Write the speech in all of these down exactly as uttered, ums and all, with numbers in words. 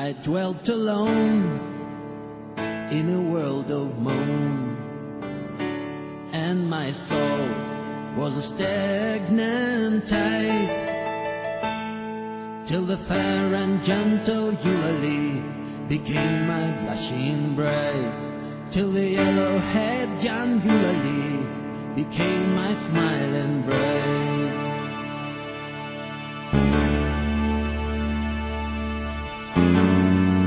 I dwelt alone in a world of moan, and my soul was a stagnant tide, till the fair and gentle Eulalie became my blushing bride, till the yellow-haired young Eulalie became my smiling bride.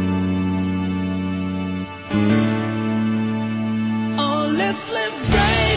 Oh, listless bride,